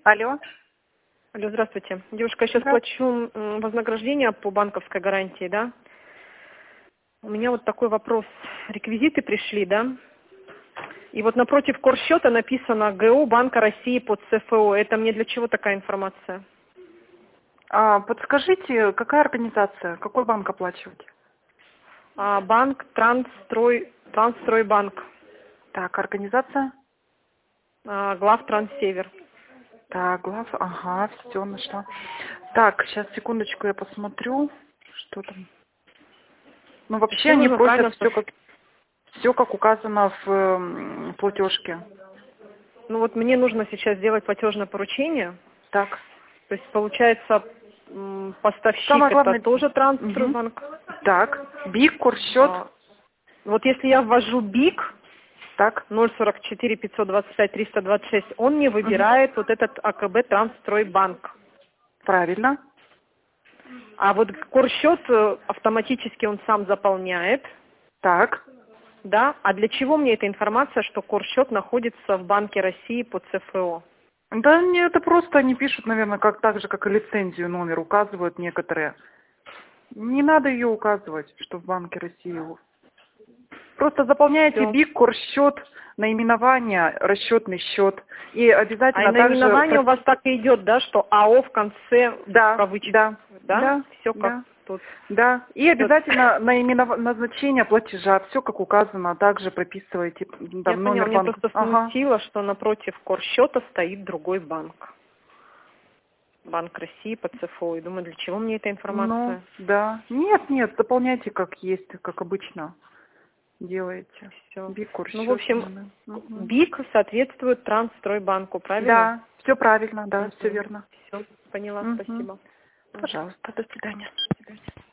Алло. Алло, здравствуйте. Девушка, я сейчас плачу вознаграждение по банковской гарантии, да? У меня вот такой вопрос. Реквизиты пришли, да? И вот напротив корсчета написано ГО Банка России под ЦФО. Это мне для чего такая информация? Подскажите, какая организация, какой банк оплачиваете? Банк Трансстройбанк. Так, организация? Главтранссевер. Так, ага, все, нашла. Так, сейчас, секундочку, я посмотрю, что там. Ну, вообще Еще они нужно просят правильно... все как указано в платежке. Ну вот мне нужно сейчас сделать платежное поручение. Так. То есть получается поставщик Самое это главное... тоже Угу. Трансстройбанк. Так, БИК, курсчет. Вот если я ввожу БИК, Так. 044 525 326, он мне выбирает вот этот АКБ Трансстройбанк. Правильно. А вот корсчет автоматически он сам заполняет. Так. Да? А для чего мне эта информация, что корсчет находится в Банке России по ЦФО? Да нет, это просто они пишут, наверное, как так же, как и лицензию номер указывают некоторые. Не надо ее указывать, что в Банке России. Просто заполняете Все. БИК, корсчет, наименование, расчетный счет. И А и обязательно также... наименование у вас так и идет, да, что АО в конце в Да, кавычках, да? да, Все как да, тут. да. И обязательно назначение платежа, все как указано, также прописываете Я там поняла, номер меня банка. просто Ага. смутило, что напротив корсчета стоит другой банк. Банк России по ЦФО. И думаю, для чего мне эта Ну, информация? да. Нет, заполняйте как есть, как обычно делаете. Все. БИК, Ну, в курсчет. общем, БИК соответствует Трансстройбанку, правильно? Да, все правильно, да, все верно. Все, поняла, Угу. спасибо. Пожалуйста, до свидания. До свидания.